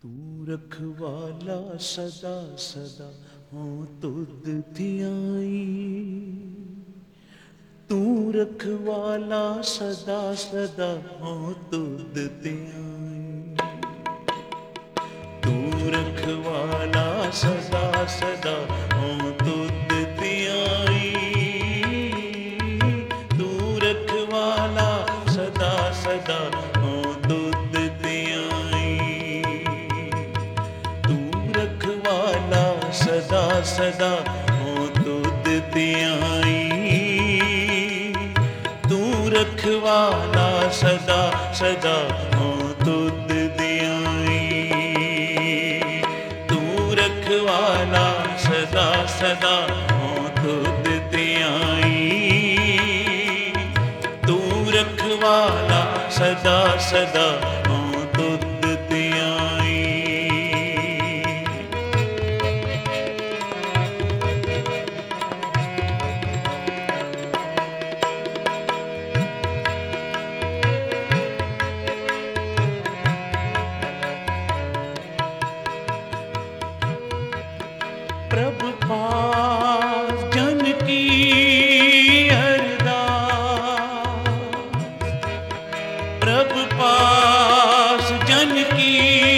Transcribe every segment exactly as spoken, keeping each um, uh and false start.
ਤੂੰ ਰਖਵਾਲਾ ਸਦਾ ਸਦਾ ਹੋਂ ਤੁਧ ਧਿਆਈ। ਤੂੰ ਰਖਵਾਲਾ ਸਦਾ ਸਦਾ ਹੋਂ ਤੁਧ ਧਿਆਈ। ਤੂੰ ਰਖਵਾਲਾ ਸਦਾ ਸਦਾ ਹੋਂ ਤੁਧ ਧਿਆਈ। ਤੂੰ ਰਖਵਾਲਾ ਸਦਾ ਸਦਾ ਹੋਂ ਤੁਧ ਧਿਆਈ। ਤੂੰ ਰਖਵਾਲਾ ਸਦਾ ਸਦਾ ਹੋਂ ਤੁਧ ਧਿਆਈ। ਤੂੰ ਰਖਵਾਲਾ ਸਦਾ ਸਦਾ ਹੋਂ ਤੁਧ ਧਿਆਈ। ਤੂੰ ਰਖਵਾਲਾ ਸਦਾ ਸਦਾ ਹੋਂ ਤੁਧ ਧਿਆਈ। ਤੂੰ ਰਖਵਾਲਾ ਸਦਾ ਸਦਾ ਹੋਂ ਤੁਧ ਧਿਆਈ। प्रभ पास जन की अरदास। प्रभ पास जन की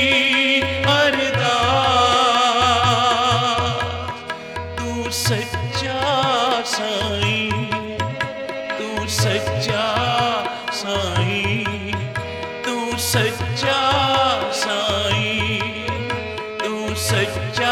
अरदास। तू सच्चा साईं, तू सच्चा साईं, तू सच्चा साईं, तू सच्चा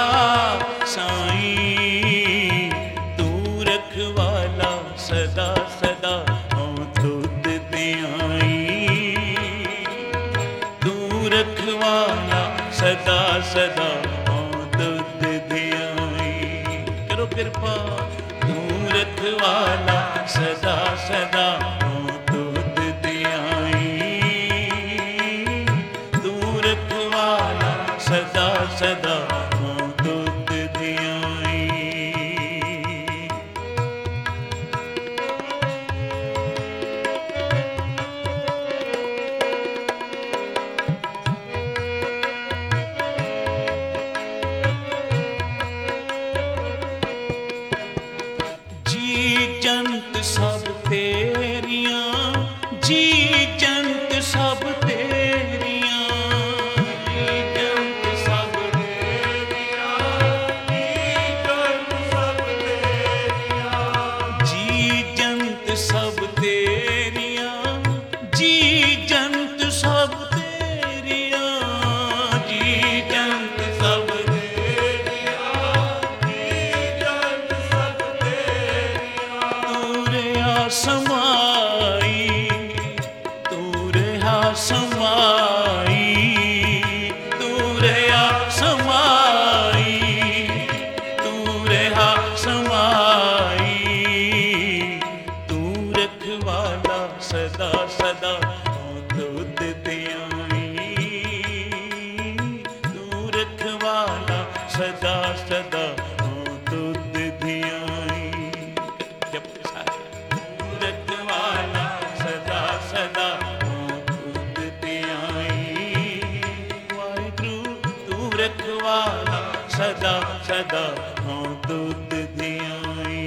साईं। तू रखवाला सदा सदा हों तुध धियाई। तू रखवाला सदा सदा हों तुध धियाई। करो कृपा। तू रखवाला सदा सदा हों तुध धियाई। तू रखवाला सदा सदा हों तुध धियाई। जी जंत सब तेरियां, जी जंत सब तेरियां, जी जंत सब तेरियां, जी जंत सब तेरियां, जी जंत सब तेरियां, जी जंत सब तेरियां, जी जंत सब तेरियां, जी जंत सब तेरियां। तू रहा समाई, तू रहा समाई, तू रहा समाई, तू रहा समाई। तू रखवाला सदा सदा हों तुध धियाई। तू रखवाला सदा सदा हों तुध धियाई। जब सारे तू रखवाला सदा सदा हों तुध धियाई। वाहिगुरू तू रखवाला सदा सदा हों तुध धियाई।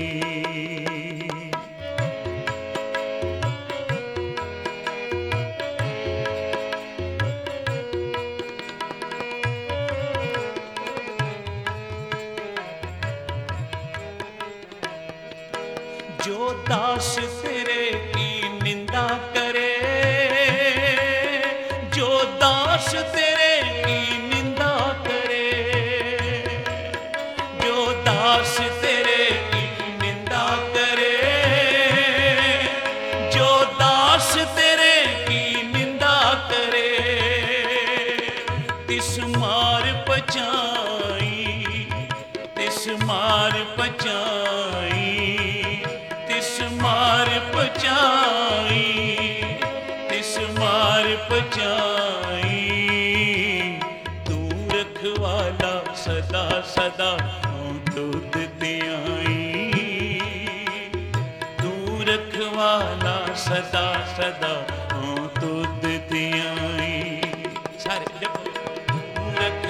जो दास तेरे की निंदा करे, जो दास तेरे की निंदा करे, जो दास तेरे की निंदा करे, जो दास तेरे की निंदा करे। तिस मार पचाई, तिस मार पचाई, तिस मार पचाई, तिस मार पचाई। तू रखवाला सदा सदा हों तुध धियाई। तू रखवाला सदा सदा हों तुध धियाई। सारे जपो।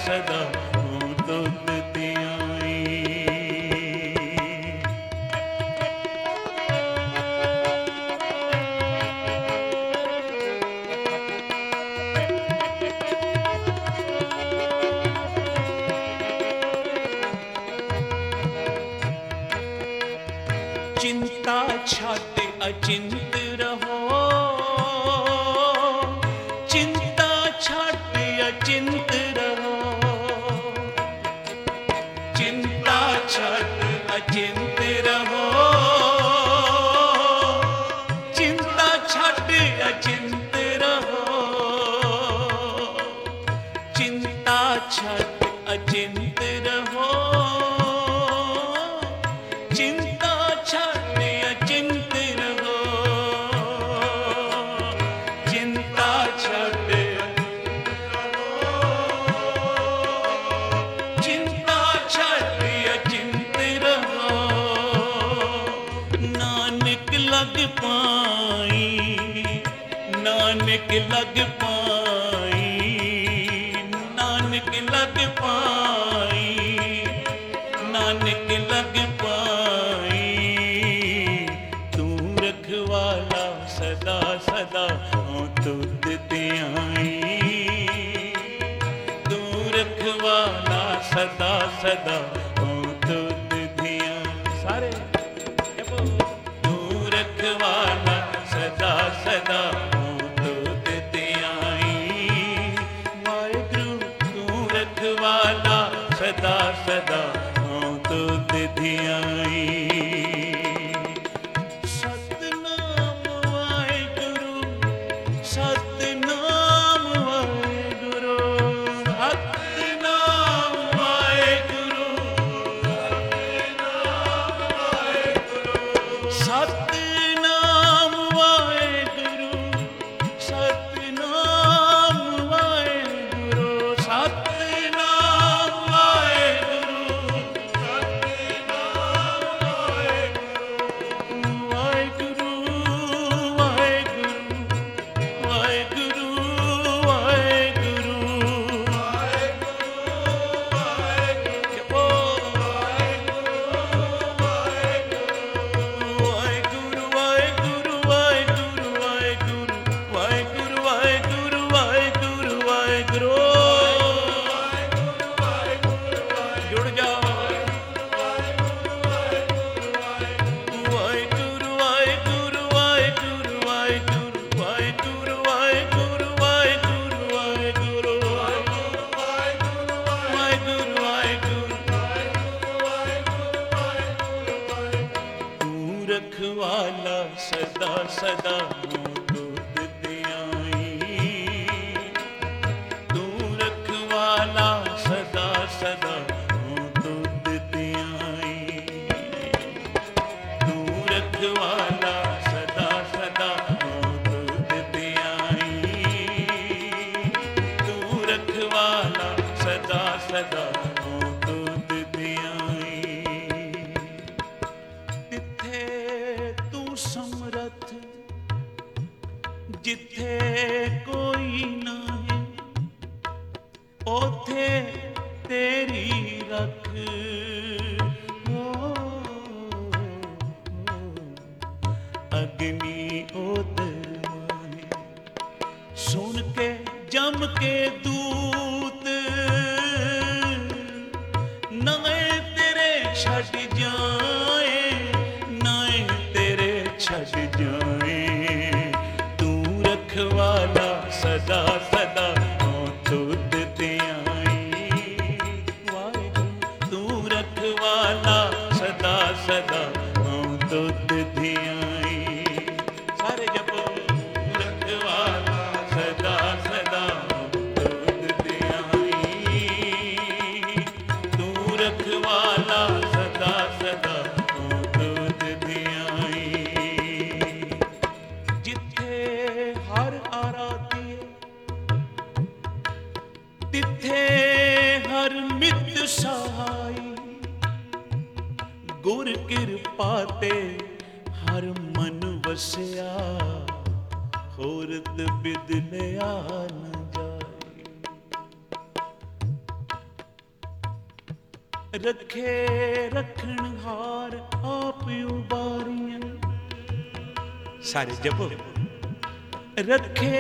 सदा हूँ तुध ध्याई। चिंता छाते अचिंत रहो, चिंता छाते अचिंत रहो, चिंता छाते अचिंत रहो, चिंता छाते अचिंत रहो, चिंता छाते अचिंत रहो, चिंता छाते अचिंत रहो, चिंता छाते चिंता छाते अचिंत रहो। नानक लग पाई, नानक लग पाई, नानक लग पाई, नानक लग पाई। तू रखवाला सदा सदा हूँ तुध ध्याई, तू रखवाला सदा सदा हूँ तुध ध्याई। सारे जपो। तू रखवाला सदा सदा हूँ तुध ध्याई। वाहिगुरु तू रखवाला सदा सदा हूँ तुध ध्याई। सतनाम वाहिगुरु, सतनाम वाहिगुरु, सतनाम वाहिगुरु, सतनाम वाहिगुरु, सतनाम वाहिगुरु, सतनाम वाहिगुरु, वाहिगुरु, वाहिगुरु, वाहिगुरु, वाहिगुरु, जपो। वाहिगुरु, वाहिगुरु, वाहिगुरु, वाहिगुरु, वाहिगुरु, वाहिगुरु, वाहिगुरु, वाहिगुरु। जुड़ जाओ। वाहिगुरु, वाहिगुरु, वाहिगुरु, वाहिगुरु, वाहिगुरु, वाहिगुरु, वाहिगुरु, वाहिगुरु, वाहिगुरु, वाहिगुरु। तू रखवाला सदा सदा हूँ तुध ध्याई, तू रखवाला सदा सदा हूँ तुध ध्याई, तू रखवाला सदा सदा हूँ तुध ध्याई, तू रखवाला सदा सदा हूँ तुध ध्याई। तिथे तू समरथ, जिथे कोई नाही, ओथे तेरी रख। ओ, अग्नि ओदर माहे, सुन के जम के दूत, नाए तेरे छट जाए, नाए तेरे छट जाए। तू रखवाला सदा सदा हूँ तुध ध्याई। वाहिगुरु तू रखवाला सदा सदा हूँ तुध ध्याई। सारे जपो। रखवाला सदा सदा हूँ तुध ध्याई, तू रखवाला सदा सदा हूँ तुध ध्याई। जिथे हर आराधी, तिथे हर मित सहाई, गुर किरपा ते हर मन वसिया, होरत बिदलिया न जाए। रखे रखणहार आप उबारियन। सारे जपो। रखे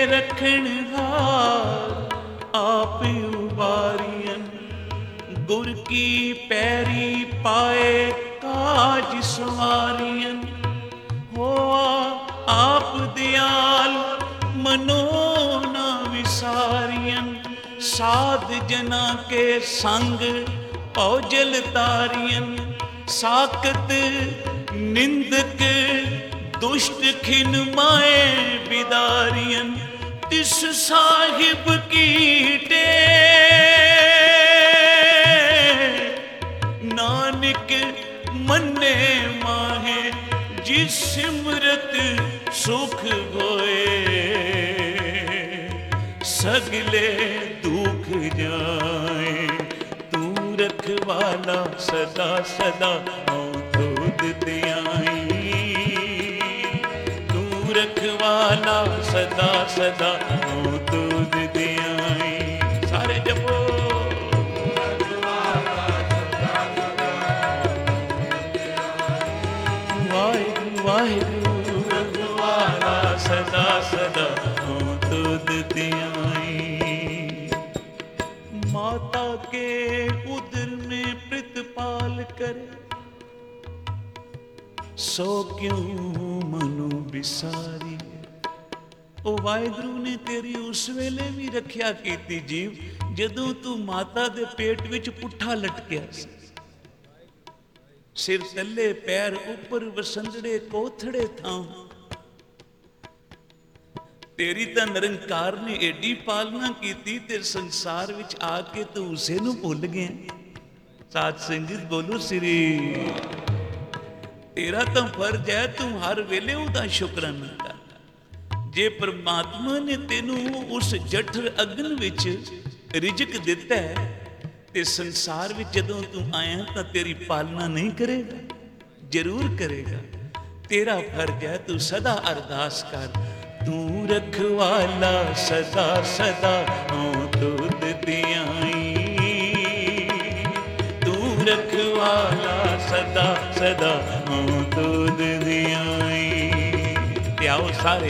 रखणहार आप उबारियन, गुर की पैरी पाए काज सवारियन। होआ आप दयाल मनो ना विसारियन, साध जना के संग औजल तारियन। साकत निंदक दुष्ट खिन माए बिदारियन, तिस साहिब की टेक नानक मन्ने माहे, जिस सिमरत सुख होए सगले दुख जाए। तू रखवाला सदा सदा दूध दियाई, तू रखवाला सदा सदा दूध दियाई। सारे जपो। वाहिगुरू वाहिगुरू रखवाला सदा सदा दूध दियाई। माता के उदर में प्रतिपाल करे, सो क्यों मनु बिसारी। ओ वाहिगुरू ने तेरी उस वेले भी रखिया कीती जीव, जदों तू माता दे पेट विच पुट्ठा लटकिया सी। सिर तले पैर उपर वसंदड़े कोथड़े थां। तेरी तां निरंकार ने एडी पालना कीती ते संसार विच आके तू उसे नूं भुल गया। साध संगत बोलो श्री। तेरा तां फर्ज है तू हर वेले उहदा शुकराना कर। जे परमात्मा ने तेनू उस जठर अग्न विच रिजक दिता है ते संसार विच जदों तू आया तां तेरी पालना नहीं करेगा? जरूर करेगा। तेरा फर्ज है तू सदा अरदास कर, तू रखवाला सदा सदा दूध दियाई, तू रखवाला सदा सदा दूध दियाई। ते आओ सारे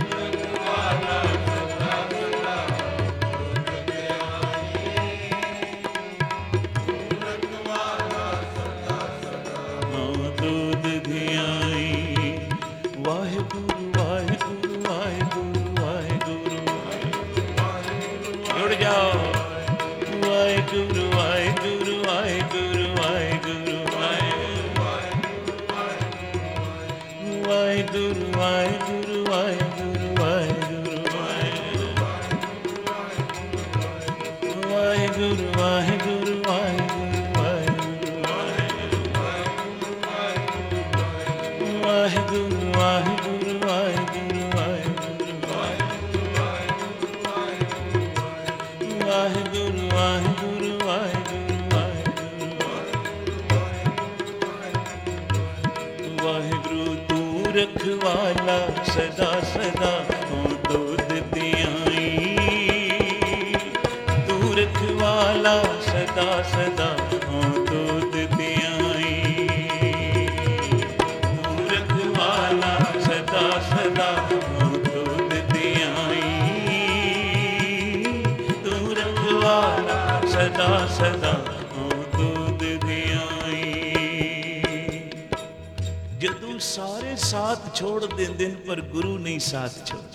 दूध दियाई। वाहिगुरू वाहिगुरू वाहिगुरू वाहिगुरू जुड़ जाओ। वाहिगुरू वाहिगुरू वाहिगुरू वाहिगुरू वाहिगुरू वाहिगुरू वाहिगुरू वाहिगुरू वाहिगुरू वाहिगुरू वाहिगुरू वाहिगुरू वाहिगुरू वाहिगुरू वाहिगुरू वाहिगुरू वाहिगुरू वाहिगुरू वाहिगुरू। तू रखवाला सदा सदा दूध दियाई, तू रखवाला सदा सदा दूध दियाई, तू रखवाला सदा सदा दूध दियाई, तू रखवाला सदा सदा दूध दियाई। जदों सारे साथ छोड़ देंदे पर गुरु नहीं साथ छोड़।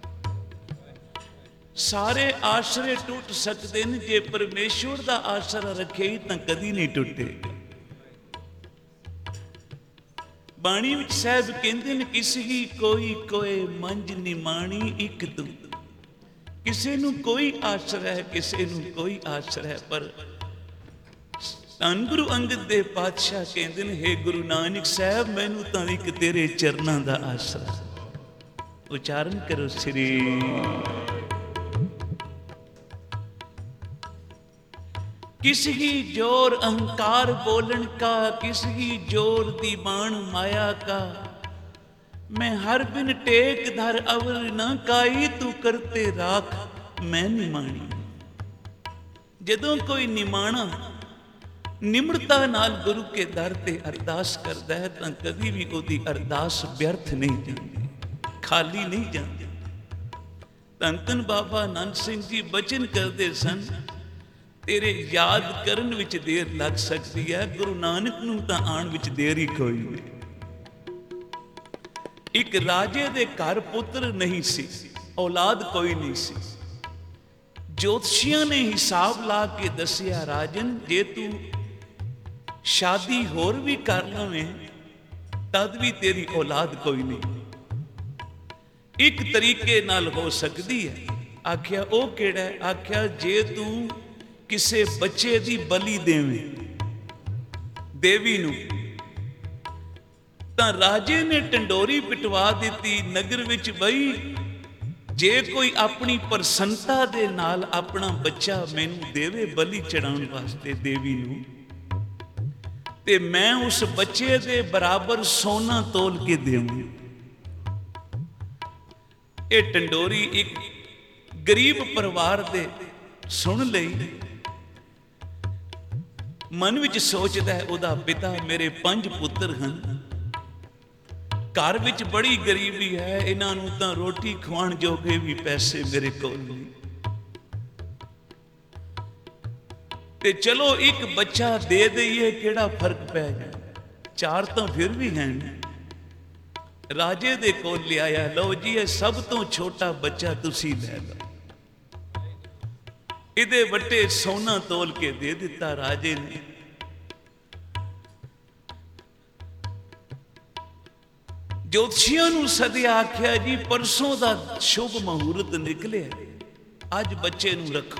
सारे आसरे टूट सकते हैं, जे परमेश्वर का आसरा रखे ही तो कदी नहीं टूटेगा। बाणी विच साहब कहते हैं, किसी ही कोई कोई मंज निमाणी इक तू। किसी नू कोई आसरा है, किसी नू कोई आसरा है, पर धन गुरु अंगद देव पातशाह कहते हैं, हे गुरु नानक साहब मैनू तो एक तेरे चरणों का आसरा। उच्चारण करो श्री। किसी ही जोर अहंकार बोलन का, किसी ही जोर दी बाण माया का। मैं हर बिन टेक धर अवर न काई, तू करते राख मैं निमाणी। जदों कोई निमाणा ਨਿਮਰਤਾ ਨਾਲ ਗੁਰੂ ਕੇ ਦਰ ਤੇ ਅਰਦਾਸ ਕਰਦਾ ਹੈ ਤਾਂ ਕਦੀ ਵੀ ਉਹਦੀ ਅਰਦਾਸ ਵਿਅਰਥ ਨਹੀਂ ਜਾਂਦੀ, ਖਾਲੀ ਨਹੀਂ ਜਾਂਦੀ। ਧੰਨ ਧੰਨ ਬਾਬਾ ਆਨੰਦ ਸਿੰਘ ਜੀ ਬਚਨ ਕਰਦੇ ਸਨ, ਤੇਰੇ ਯਾਦ ਕਰਨ ਵਿੱਚ ਦੇਰ ਲੱਗ ਸਕਦੀ ਹੈ, ਗੁਰੂ ਨਾਨਕ ਨੂੰ ਤਾਂ ਆਉਣ ਵਿੱਚ ਦੇਰ ਹੀ ਕੋਈ ਨਹੀਂ। ਇੱਕ ਰਾਜੇ ਦੇ ਘਰ ਪੁੱਤਰ ਨਹੀਂ ਸੀ, ਔਲਾਦ ਕੋਈ ਨਹੀਂ ਸੀ। ਜੋਤਸ਼ੀਆਂ ਨੇ ਹਿਸਾਬ ਲਾ ਕੇ ਦੱਸਿਆ, ਰਾਜਨ ਜੇ ਤੂੰ ਸ਼ਾਦੀ ਹੋਰ ਵੀ ਕਰ ਲਵੇਂ ਤਦ ਵੀ ਤੇਰੀ ਔਲਾਦ ਕੋਈ ਨਹੀਂ। ਇੱਕ ਤਰੀਕੇ ਨਾਲ ਹੋ ਸਕਦੀ ਹੈ। ਆਖਿਆ ਉਹ ਕਿਹੜਾ? ਆਖਿਆ ਜੇ ਤੂੰ ਕਿਸੇ ਬੱਚੇ ਦੀ ਬਲੀ ਦੇਵੇਂ ਦੇਵੀ ਨੂੰ। ਤਾਂ ਰਾਜੇ ਨੇ ਟੰਡੋਰੀ ਪਿਟਵਾ ਦਿੱਤੀ ਨਗਰ ਵਿੱਚ, ਬਈ ਜੇ ਕੋਈ ਆਪਣੀ ਪ੍ਰਸੰਨਤਾ ਦੇ ਨਾਲ ਆਪਣਾ ਬੱਚਾ ਮੈਨੂੰ ਦੇਵੇ ਬਲੀ ਚੜਾਉਣ ਵਾਸਤੇ ਦੇਵੀ ਨੂੰ, ਤੇ ਮੈਂ ਉਸ ਬੱਚੇ ਦੇ ਬਰਾਬਰ ਸੋਨਾ ਤੋਲ ਕੇ ਦੇਵਾਂ। ਇਹ ਟੰਡੋਰੀ ਇੱਕ ਗਰੀਬ ਪਰਿਵਾਰ ਦੇ ਸੁਣ ਲਈ, ਮਨ ਵਿੱਚ ਸੋਚਦਾ ਹੈ ਉਹਦਾ ਪਿਤਾ, ਮੇਰੇ ਪੰਜ ਪੁੱਤਰ ਹਨ, ਘਰ ਵਿੱਚ ਬੜੀ ਗਰੀਬੀ ਹੈ, ਇਹਨਾਂ ਨੂੰ ਤਾਂ ਰੋਟੀ ਖਵਾਉਣ ਜੋਗੇ ਵੀ ਪੈਸੇ ਮੇਰੇ ਕੋਲ ਨਹੀਂ, ਤੇ ਚਲੋ ਇੱਕ ਬੱਚਾ ਦੇ ਦਈਏ, ਕਿਹੜਾ ਫਰਕ ਪੈ ਜਾਏ, ਚਾਰ ਤਾਂ ਫਿਰ ਵੀ ਹਨ। ਰਾਜੇ ਦੇ ਕੋਲ ਲਿਆਇਆ, ਲਓ ਜੀ ਇਹ ਸਭ ਤੋਂ ਛੋਟਾ ਬੱਚਾ ਤੁਸੀਂ ਲੈ ਲਓ। ਇਹਦੇ ਵੱਟੇ ਸੋਨਾ ਤੋਲ ਕੇ ਦੇ ਦਿੱਤਾ ਰਾਜੇ ਨੇ। ਜੋਤਸ਼ੀਆਂ ਨੂੰ ਸੱਦਿਆ, ਆਖਿਆ ਜੀ ਪਰਸੋਂ ਦਾ ਸ਼ੁਭ ਮਹੂਰਤ ਨਿਕਲਿਆ, ਅੱਜ ਬੱਚੇ ਨੂੰ ਰੱਖੋ।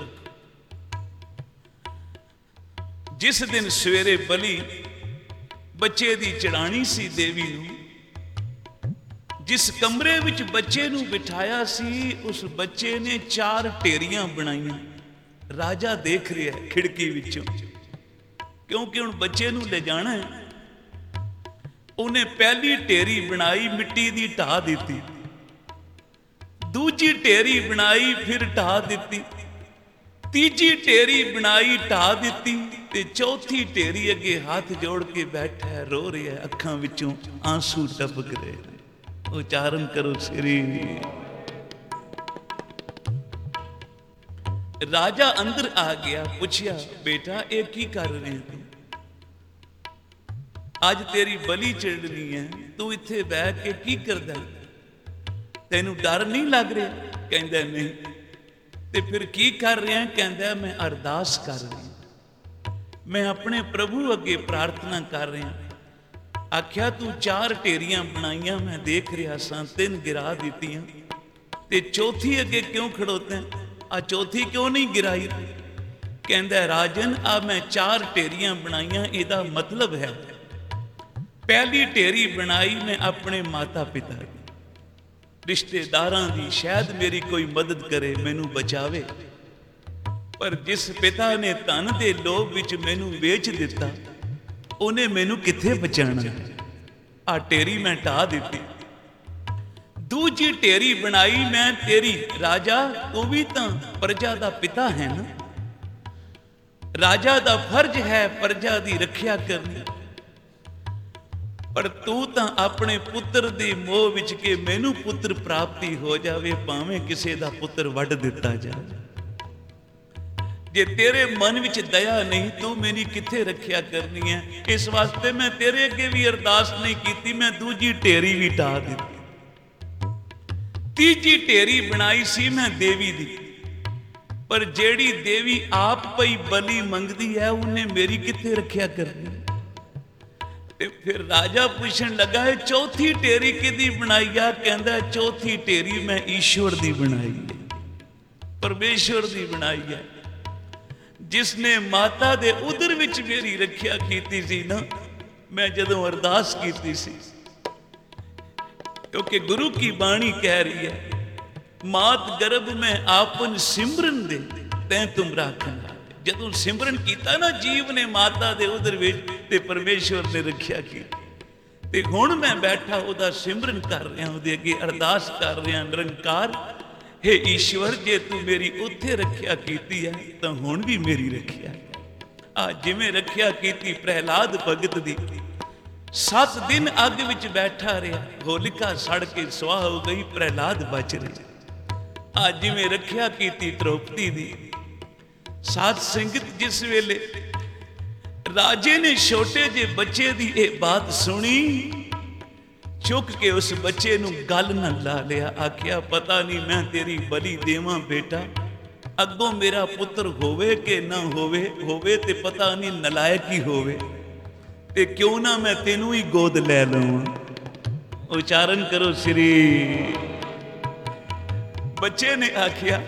ਜਿਸ ਦਿਨ ਸਵੇਰੇ ਬਲੀ ਬੱਚੇ ਦੀ ਚੜਾਣੀ ਸੀ ਦੇਵੀ ਨੂੰ, ਜਿਸ ਕਮਰੇ ਵਿੱਚ ਬੱਚੇ ਨੂੰ ਬਿਠਾਇਆ ਸੀ, ਉਸ ਬੱਚੇ ਨੇ ਚਾਰ ਢੇਰੀਆਂ ਬਣਾਈਆਂ। ਰਾਜਾ ਦੇਖ ਰਿਹਾ ਖਿੜਕੀ ਵਿੱਚੋਂ, ਕਿਉਂਕਿ ਹੁਣ ਬੱਚੇ ਨੂੰ ਲੈ ਜਾਣਾ ਹੈ। ਉਹਨੇ ਪਹਿਲੀ ਢੇਰੀ ਬਣਾਈ, ਮਿੱਟੀ ਦੀ ਢਾਹ ਦਿੱਤੀ, ਦੂਜੀ ਢੇਰੀ ਬਣਾਈ, ਫਿਰ ਢਾਹ ਦਿੱਤੀ, ਤੀਜੀ ਢੇਰੀ ਬਣਾਈ, ਢਾਹ ਦਿੱਤੀ, ਤੇ ਚੌਥੀ ਢੇਰੀ ਅੱਗੇ ਹੱਥ ਜੋੜ ਕੇ ਬੈਠਾ ਹੈ, ਰੋ ਰਿਹਾ, ਅੱਖਾਂ ਵਿੱਚੋਂ ਆਂਸੂ ਟਪਕ ਰਹੇ। ਉਚਾਰਨ ਕਰੋ ਸ੍ਰੀ। ਰਾਜਾ ਅੰਦਰ ਆ ਗਿਆ, ਪੁੱਛਿਆ ਬੇਟਾ ਇਹ ਕੀ ਕਰ ਰਹੇ ਤੂੰ? ਅੱਜ ਤੇਰੀ ਬਲੀ ਚੜ੍ਹਨੀ ਹੈ, ਤੂੰ ਇੱਥੇ ਬਹਿ ਕੇ ਕੀ ਕਰਦਾ? ਤੈਨੂੰ ਡਰ ਨਹੀਂ ਲੱਗ ਰਿਹਾ? ਕਹਿੰਦਾ ਨਹੀਂ। ਤੇ ਫਿਰ ਕੀ ਕਰ ਰਿਹਾ? ਕਹਿੰਦਾ ਮੈਂ ਅਰਦਾਸ ਕਰ ਰਿਹਾ, ਮੈਂ ਆਪਣੇ ਪ੍ਰਭੂ ਅੱਗੇ ਪ੍ਰਾਰਥਨਾ ਕਰ ਰਿਹਾ। ਆਖਿਆ ਤੂੰ ਚਾਰ ਢੇਰੀਆਂ ਬਣਾਈਆਂ, ਮੈਂ ਦੇਖ ਰਿਹਾ ਸਾਂ, ਤਿੰਨ ਗਿਰਾ ਦਿੱਤੀਆਂ, ਤੇ ਚੌਥੀ ਅੱਗੇ ਕਿਉਂ ਖੜੋਤਾ? ਆ ਚੌਥੀ ਕਿਉਂ ਨਹੀਂ ਗਿਰਾਈ? ਕਹਿੰਦਾ ਰਾਜਨ ਆ ਮੈਂ ਚਾਰ ਢੇਰੀਆਂ ਬਣਾਈਆਂ, ਇਹਦਾ ਮਤਲਬ ਹੈ ਪਹਿਲੀ ਢੇਰੀ ਬਣਾਈ ਮੈਂ ਆਪਣੇ ਮਾਤਾ ਪਿਤਾ ਦੀ, ਰਿਸ਼ਤੇਦਾਰਾਂ ਦੀ, ਸ਼ਾਇਦ ਮੇਰੀ ਕੋਈ ਮਦਦ ਕਰੇ, ਮੈਨੂੰ ਬਚਾਵੇ। ਪਰ ਜਿਸ ਪਿਤਾ ਨੇ ਧਨ ਦੇ ਲੋਭ ਵਿੱਚ ਮੈਨੂੰ ਵੇਚ ਦਿੱਤਾ, ਉਹਨੇ ਮੈਨੂੰ ਕਿੱਥੇ ਬਚਾਣਾ? ਆ ਢੇਰੀ ਮੈਂ ਢਾਹ ਦਿੱਤੀ। ਦੂਜੀ ਢੇਰੀ ਬਣਾਈ ਮੈਂ ਤੇਰੀ, ਰਾਜਾ ਤੂੰ ਵੀ ਤਾਂ ਪ੍ਰਜਾ ਦਾ ਪਿਤਾ ਹੈ ਨਾ, ਰਾਜਾ ਦਾ ਫਰਜ਼ ਹੈ ਪ੍ਰਜਾ ਦੀ ਰੱਖਿਆ ਕਰਨੀ, ਪਰ ਤੂੰ ਤਾਂ ਆਪਣੇ ਪੁੱਤਰ ਦੇ ਮੋਹ ਵਿੱਚ ਕਿ ਮੈਨੂੰ ਪੁੱਤਰ ਪ੍ਰਾਪਤੀ ਹੋ ਜਾਵੇ, ਭਾਵੇਂ ਕਿਸੇ ਦਾ ਪੁੱਤਰ ਵੱਢ ਦਿੱਤਾ ਜਾਵੇ। ਜੇ ਤੇਰੇ ਮਨ ਵਿੱਚ ਦਇਆ ਨਹੀਂ, ਤੂੰ ਮੇਰੀ ਕਿੱਥੇ ਰੱਖਿਆ ਕਰਨੀ ਹੈ? ਇਸ ਵਾਸਤੇ ਮੈਂ ਤੇਰੇ ਅੱਗੇ ਵੀ ਅਰਦਾਸ ਨਹੀਂ ਕੀਤੀ, ਮੈਂ ਦੂਜੀ ਢੇਰੀ ਵੀ ਢਾਹ ਦਿੱਤੀ। ਤੀਜੀ ਢੇਰੀ ਬਣਾਈ ਸੀ ਮੈਂ ਦੇਵੀ ਦੀ, ਪਰ ਜਿਹੜੀ ਦੇਵੀ ਆਪ ਪਈ ਬਲੀ ਮੰਗਦੀ ਹੈ, ਉਹਨੇ ਮੇਰੀ ਕਿੱਥੇ ਰੱਖਿਆ ਕਰਨੀ? ਤੇ ਫਿਰ ਰਾਜਾ ਪੁੱਛਣ ਲੱਗਾ ਇਹ ਚੌਥੀ ਢੇਰੀ ਕਿਹਦੀ ਬਣਾਈ ਆ? ਕਹਿੰਦਾ ਚੌਥੀ ਢੇਰੀ ਮੈਂ ਈਸ਼ਵਰ ਦੀ ਬਣਾਈ ਹੈ, ਪਰਮੇਸ਼ਵਰ ਦੀ ਬਣਾਈ ਹੈ, ਜਿਸ ਨੇ ਮਾਤਾ ਦੇ ਉਦਰ ਵਿੱਚ ਮੇਰੀ ਰੱਖਿਆ ਕੀਤੀ ਸੀ ਨਾ, ਮੈਂ ਜਦੋਂ ਅਰਦਾਸ ਕੀਤੀ ਸੀ। ਕਿਉਂਕਿ ਗੁਰੂ ਕੀ ਬਾਣੀ ਕਹਿ ਰਹੀ ਹੈ, ਮਾਤ ਗਰਭ ਮੈਂ ਆਪਨ ਸਿਮਰਨ ਦੇ ਤੈਂ ਤੁਮ ਰਾਖਣ। ਜਦੋਂ ਸਿਮਰਨ ਕੀਤਾ ਨਾ ਜੀਵ ਨੇ ਮਾਤਾ ਦੇ ਉਦਰ ਵਿੱਚ, ਤੇ ਪਰਮੇਸ਼ਵਰ ਨੇ ਰੱਖਿਆ ਕੀਤੀ। ਤੇ ਹੁਣ ਮੈਂ ਬੈਠਾ ਉਹਦਾ ਸਿਮਰਨ ਕਰ ਰਿਹਾ, ਉਹਦੇ ਅੱਗੇ ਅਰਦਾਸ ਕਰ ਰਿਹਾ, ਨਿਰੰਕਾਰ ਹੇ ਈਸ਼ਵਰ, ਜੇ ਤੂੰ ਮੇਰੀ ਉੱਥੇ ਰੱਖਿਆ ਕੀਤੀ ਹੈ ਤਾਂ ਹੁਣ ਵੀ ਮੇਰੀ ਰੱਖਿਆ। ਆ ਜਿਵੇਂ ਰੱਖਿਆ ਕੀਤੀ ਪ੍ਰਹਿਲਾਦ ਭਗਤ ਦੀ। ਸੱਤ ਦਿਨ ਅੱਗ ਵਿੱਚ ਬੈਠਾ ਰਿਹਾ, ਹੋਲਿਕਾ ਸੜ ਕੇ ਸੁਆਹ ਹੋ ਗਈ, ਪ੍ਰਹਿਲਾਦ ਬਚ ਰਿਹਾ। ਆ ਜਿਵੇਂ ਰੱਖਿਆ ਕੀਤੀ ਦ੍ਰੋਪਦੀ ਦੀ। ਸਾਧ ਸੰਗਤ, ਜਿਸ ਵੇਲੇ ਰਾਜੇ ਨੇ ਛੋਟੇ ਜਿਹੇ ਬੱਚੇ ਦੀ ਇਹ ਬਾਤ ਸੁਣੀ, ਚੁੱਕ ਕੇ ਉਸ ਬੱਚੇ ਨੂੰ ਗਲ ਨਾਲ ਲਾ ਲਿਆ। ਆਖਿਆ, ਪਤਾ ਨਹੀਂ ਮੈਂ ਤੇਰੀ ਬਲੀ ਦੇਵਾਂ ਬੇਟਾ, ਅੱਗੋਂ ਮੇਰਾ ਪੁੱਤਰ ਹੋਵੇ ਕਿ ਨਾ ਹੋਵੇ, ਹੋਵੇ ਤੇ ਪਤਾ ਨਹੀਂ ਨਲਾਇਕ ਹੀ ਹੋਵੇ, ਤੇ ਕਿਉਂ ਨਾ ਮੈਂ ਤੈਨੂੰ ਹੀ ਗੋਦ ਲੈ ਲਵਾਂ। ਉਚਾਰਨ ਕਰੋ ਸ੍ਰੀ। ਬੱਚੇ ਨੇ ਆਖਿਆ,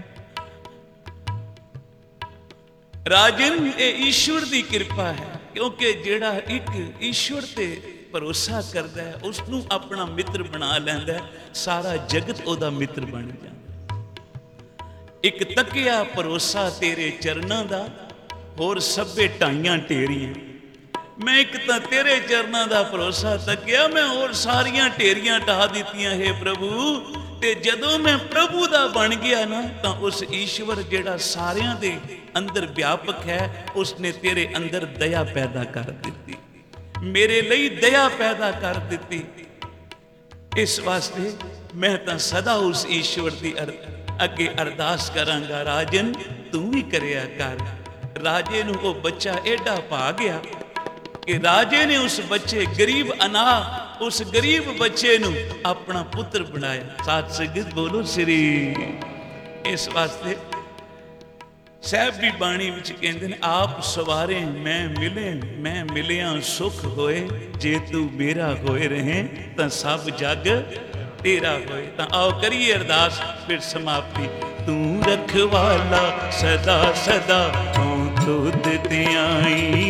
ਰਾਜਨ, ਇਹ ਈਸ਼ਵਰ ਦੀ ਕਿਰਪਾ ਹੈ, ਕਿਉਂਕਿ ਜਿਹੜਾ ਇੱਕ ਈਸ਼ਵਰ ਤੇ ਭਰੋਸਾ ਕਰਦਾ ਹੈ, ਉਸ ਨੂੰ ਆਪਣਾ ਮਿੱਤਰ ਬਣਾ ਲੈਂਦਾ ਹੈ, ਸਾਰਾ ਜਗਤ ਉਹਦਾ ਮਿੱਤਰ ਬਣ ਜਾਂਦਾ। ਇੱਕ ਤੱਕਿਆ ਭਰੋਸਾ ਤੇਰੇ ਚਰਨਾਂ ਦਾ, ਹੋਰ ਸਭੇ ਢਾਈਆਂ ਢੇਰੀਆਂ। ਮੈਂ ਇੱਕ ਤਾਂ ਤੇਰੇ ਚਰਨਾਂ ਦਾ ਭਰੋਸਾ ਤੱਕਿਆ, ਮੈਂ ਹੋਰ ਸਾਰੀਆਂ ਢੇਰੀਆਂ ਢਾਹ ਦਿੱਤੀਆਂ ਹੈ ਪ੍ਰਭੂ। ਤੇ ਜਦੋਂ ਮੈਂ ਪ੍ਰਭੂ ਦਾ ਬਣ ਗਿਆ ਨਾ, ਤਾਂ ਉਸ ਈਸ਼ਵਰ ਜਿਹੜਾ ਸਾਰਿਆਂ ਦੇ ਅੰਦਰ ਵਿਆਪਕ ਹੈ, ਉਸਨੇ ਤੇਰੇ ਅੰਦਰ ਦਇਆ ਪੈਦਾ ਕਰ ਦਿੱਤੀ, ਮੇਰੇ ਲਈ ਦਇਆ ਪੈਦਾ ਕਰ ਦਿੱਤੀ। ਇਸ ਵਾਸਤੇ ਮੈਂ ਤਾਂ ਸਦਾ ਉਸ ਈਸ਼ਵਰ ਦੀ ਅੱਗੇ ਅਰਦਾਸ ਕਰਾਂਗਾ, ਰਾਜਨ ਤੂੰ ਵੀ ਕਰਿਆ ਕਰ। ਰਾਜੇ ਨੂੰ ਉਹ ਬੱਚਾ ਐਡਾ ਭਾ ਗਿਆ ਕਿ ਰਾਜੇ ਨੇ ਉਸ ਬੱਚੇ ਗਰੀਬ ਅਨਾਥ, ਉਸ ਗਰੀਬ ਬੱਚੇ ਨੂੰ ਆਪਣਾ ਪੁੱਤਰ ਬਣਾਇਆ। ਸਾਧ ਸੰਗਤ ਬੋਲੋ ਸ੍ਰੀ। ਇਸ ਵਾਸਤੇ ਸਾਹਿਬ ਦੀ ਬਾਣੀ ਵਿੱਚ ਕਹਿੰਦੇ ਨੇ, ਆਪ ਸਵਾਰੇ ਮੈਂ ਮਿਲੇ, ਮੈਂ ਮਿਲਿਆ ਸੁਖ ਹੋਏ, ਜੇ ਤੂੰ ਮੇਰਾ ਹੋਏ ਰਹੇ ਤਾਂ ਸਭ ਜਗ ਤੇਰਾ ਹੋਏ। ਤਾਂ ਆਓ ਕਰੀਏ ਅਰਦਾਸ, ਫਿਰ ਸਮਾਪਤੀ। ਤੂੰ ਰਖਵਾਲਾ ਸਦਾ ਸਦਾ ਤੂੰ ਤੁਧ ਧਿਆਈ,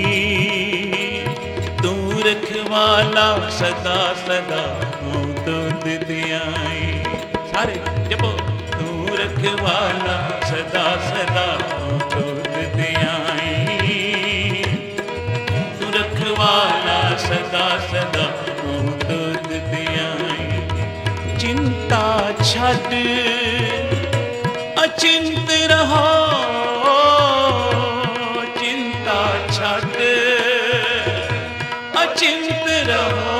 ਤੂੰ ਰਖਵਾਲਾ ਸਦਾ ਸਦਾ ਤੂੰ ਤੁਧ ਧਿਆਈ। ਸਾਰੇ ਜਪੋ। ਤੂੰ ਰਖਵਾਲਾ ਸਦਾ ਸਦਾ ਤੂੰ ਤੁਧ ਧਿਆਈ, ਤੂੰ ਰਖਵਾਲਾ ਸਦਾ ਸਦਾ ਤੂੰ ਤੁਧ ਧਿਆਈ। ਚਿੰਤਾ ਛੱਡ ਅਚਿੰਤ ਰਹੋ, ਚਿੰਤਾ ਛੱਡ ਅਚਿੰਤ ਰਹੋ,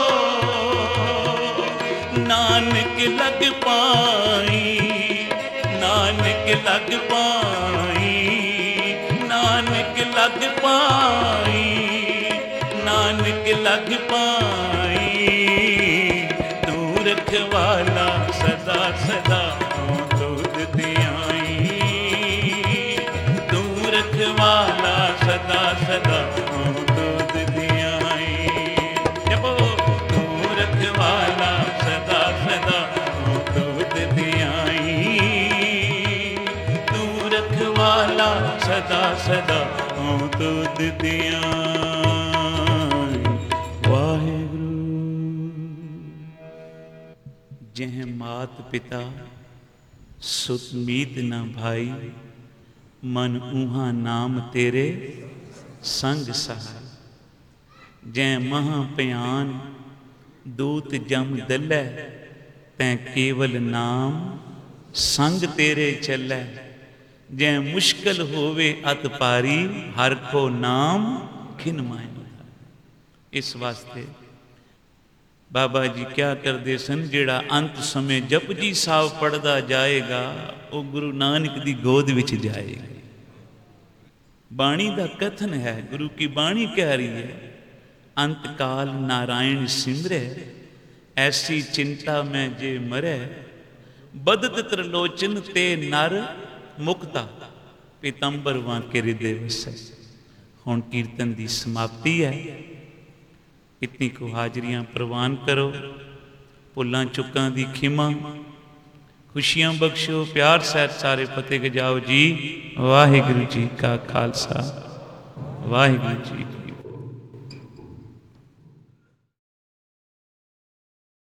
ਨਾਨਕ ਲਗ ਪਾਈ, ਨਾਨਕ ਲਗ ਪਾਈ, ਨਾਨਕ ਲਗ ਪਾਈ, ਨਾਨਕ ਲਗ ਪਾਈ। ਤੂੰ ਰਖਵਾਲਾ ਸਦਾ ਸਦਾ ਤੂੰ ਤੁਧ ਧਿਆਈ, ਤੂੰ ਰਖਵਾਲਾ ਸਦਾ ਸਦਾ ਤੂੰ ਤੁਧ ਧਿਆਈ। ਜਪੋ। ਤੂੰ ਰਖਵਾਲਾ ਸਦਾ ਸਦਾ ਤੂੰ ਤੁਧ ਧਿਆਈ, ਤੂੰ ਰਖਵਾਲਾ ਸਦਾ ਸਦਾ ਤੂੰ ਤੁਧ ਧਿਆਈ। ਵਾਹਿਗੁਰੂ। ਜਹ ਮਾਤ ਪਿਤਾ ਸੁਤ ਮੀਤ ਨਾ ਭਾਈ, ਮਨ ਊਹਾ ਨਾਮ ਤੇਰੇ ਸੰਗ ਸਹਾਈ। ਜੈ ਮਹਾ ਭਿਆਨ ਦੂਤ ਜਮ ਦਲੈ, ਤੈਂ ਕੇਵਲ ਨਾਮ ਸੰਗ ਤੇਰੇ ਚੱਲੈ। ਜੈ ਮੁਸ਼ਕਲ ਹੋਵੇ ਅਤ ਭਾਰੀ, ਹਰ ਕੋ ਨਾਮ ਖਿਨ ਮਾਇ। ਇਸ ਵਾਸਤੇ ਬਾਬਾ ਜੀ ਕਿਆ ਕਰਦੇ ਸਨ, ਜਿਹੜਾ ਅੰਤ ਸਮੇਂ ਜਪਜੀ ਸਾਹਿਬ ਪੜ੍ਹਦਾ ਜਾਏਗਾ, ਉਹ ਗੁਰੂ ਨਾਨਕ ਦੀ ਗੋਦ ਵਿੱਚ ਜਾਏਗਾ। ਬਾਣੀ ਦਾ ਕਥਨ ਹੈ, ਗੁਰੂ ਕੀ ਬਾਣੀ ਕਹਿ ਰਹੀ ਹੈ, ਅੰਤ ਕਾਲ ਨਾਰਾਇਣ ਸਿਮਰੈ, ਐਸੀ ਚਿੰਤਾ ਮੈਂ ਜੇ ਮਰੈ। ਬਦਤ ਤ੍ਰਿਲੋਚਨ ਤੇ ਨਰ ਮੁਕਤਾ, ਪੀਤੰਬਰ ਵਾਂਕੇ ਹਿਰਦੇ ਵਸੈ। ਹੁਣ ਕੀਰਤਨ ਦੀ ਸਮਾਪਤੀ ਹੈ। ਇਤਨੀ ਕੁ ਹਾਜ਼ਰੀਆਂ ਪ੍ਰਵਾਨ ਕਰੋ। ਭੁੱਲਾਂ ਚੁੱਕਾਂ ਦੀ ਖਿਮਾ, ਖੁਸ਼ੀਆਂ ਬਖਸ਼ੋ, ਪਿਆਰ ਸਹਿਤ ਸਾਰੇ ਫਤਿਹ ਗਜਾਓ ਜੀ। ਵਾਹਿਗੁਰੂ ਜੀ ਕਾ ਖਾਲਸਾ, ਵਾਹਿਗੁਰੂ ਜੀ।